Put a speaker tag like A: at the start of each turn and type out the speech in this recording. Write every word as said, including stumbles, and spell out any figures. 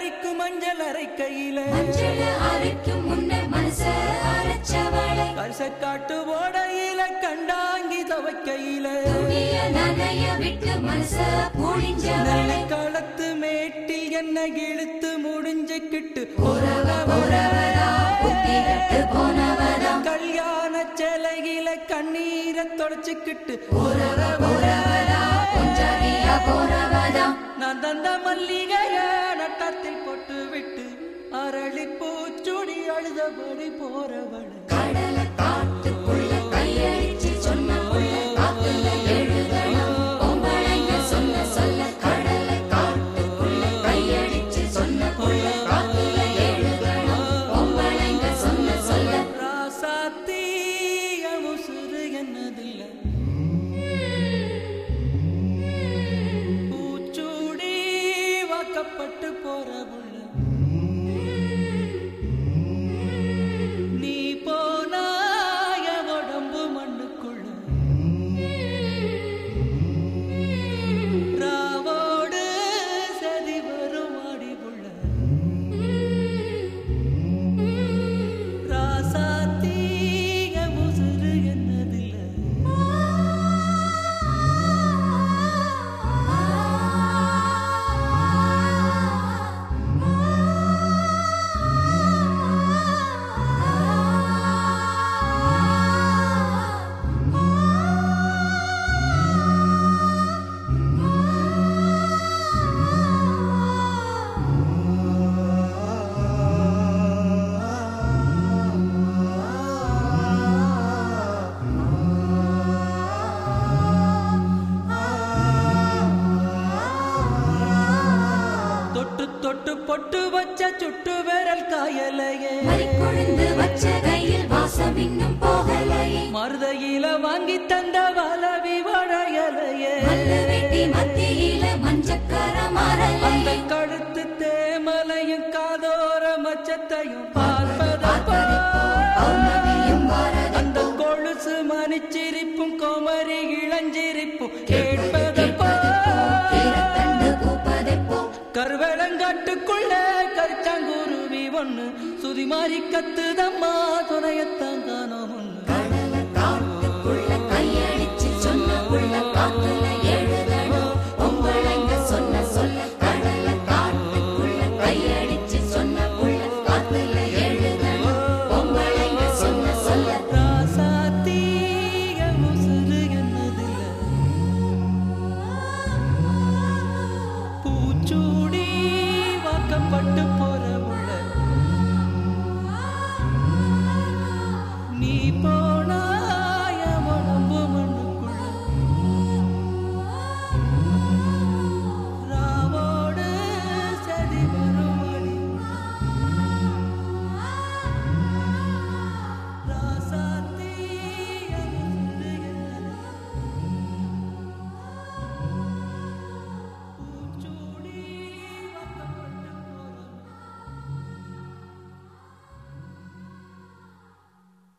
A: அரிக்கும் மஞ்சள் அரைக்கையில
B: அரைக்கும் முன்ன மனச அரைச்சவளை
A: கரிச காட்டு ஓடையில கண்டாங்கி துவைக்கையில
B: நனைய விட்டு மனச புழிஞ்சவளை
A: களத்து மேட்டில் என்ன இழுத்து முடிஞ்சுக்கிட்டு கல்யாண சேலையில கண்ணீரை தொடச்சுக்கிட்டு நான் தந்த மல்லிகைய நட்டத்தில் போட்டு விட்டு அரளி பூச்சுடி அழுதபடி போறவள்
B: கடல காட்டுக்குள்ள கையடிச்சு சொன்ன காத்துல எழுதணும் பொம்பளைங்க சொல்ல சொல்ல கடல காட்டுக்குள்ள கையடிச்சு சொன்ன காத்துல எழுதணும் பொம்பளைங்க சொல்ல சொல்ல
A: ராசாத்தி முசுறு என்னதில்லை பூச்சூடி வாக்கப்பட்டு போற புள்ள நீ போனாய உடம்பு மண்ணுக்குள்ள ராவோடு சதி வரும் ஆடி புள்ள ராசாத்தி முசுறு என்னதில்லை தொட்டு தொட்டு பொட்டு வச்ச சுட்டு விரல் காயலையே
B: கொழுந்து வச்ச கையில் வாசம் இன்னும் போகலையே
A: மருதையில வாங்கி தந்த வளவி வளையலையே
B: வெட்டி மத்தியில மஞ்சக்கர
A: அந்த
B: மரலையே
A: கழுத்து தேமலையும் காதோர மச்சத்தையும் பார்ப்பதப்போ அந்த கொலுசு மணிச்சிரிப்பும் கோமரி இளஞ்சிரிப்பும் கேட்பதப்போ கருவேலங்காட்டுக்குள்ள கரிச்சாங்குருவி ஒண்ணு சுதி மாறி கத்துதம்மா துணையத்தான் காணோம் ஒண்ணு